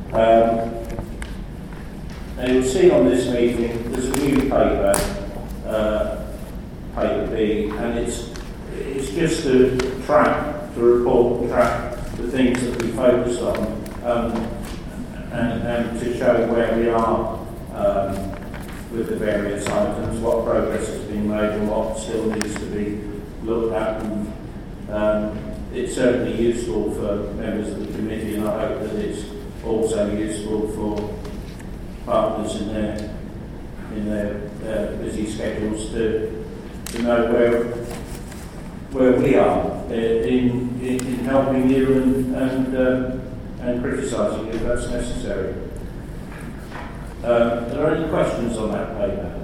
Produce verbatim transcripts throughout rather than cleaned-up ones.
Um, now you'll see on this meeting there's a new paper, uh, paper B, and it's it's just to track, to report and track the things that we focus on, um, and, and to show where we are um, with the various items, what progress has been made and what still needs to be looked at. And, um, it's certainly useful for members of the committee, and I hope that it's also useful for partners in their in their, their busy schedules to to know where where we are in in, in helping you and and, um, and criticising you if that's necessary. Uh, are there any questions on that paper?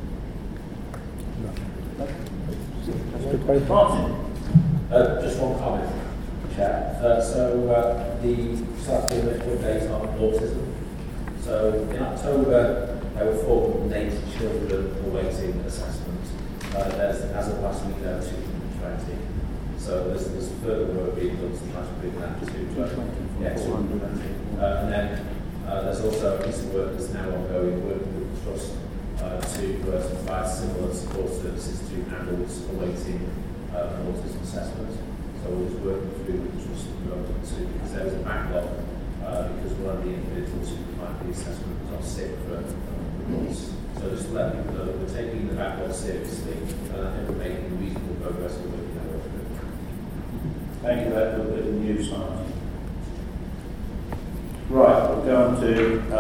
No. Martin. Uh, just one comment, Chair. Uh, so uh, the South Sea Medical Update on autism. So in October, there were four hundred eighty children awaiting assessment. Uh, there's, as of last week, there were two hundred twenty. So there's, there's further work being done to try to bring that to yeah, two hundred twenty. Uh, and then uh, there's also a piece of work that's now ongoing, working with the Trust uh, to, uh, to provide similar support services to adults awaiting uh, an autism assessment. So we're just working through the Trust at the moment too, because there was a backlog uh, because one of the individuals who provided the assessment was off sick for a number of months. So just to let people know that we're taking the backlog seriously, and I think we're making reasonable progress with working our way through. Thank you for that little bit of news, Martin. Right, we'll go on to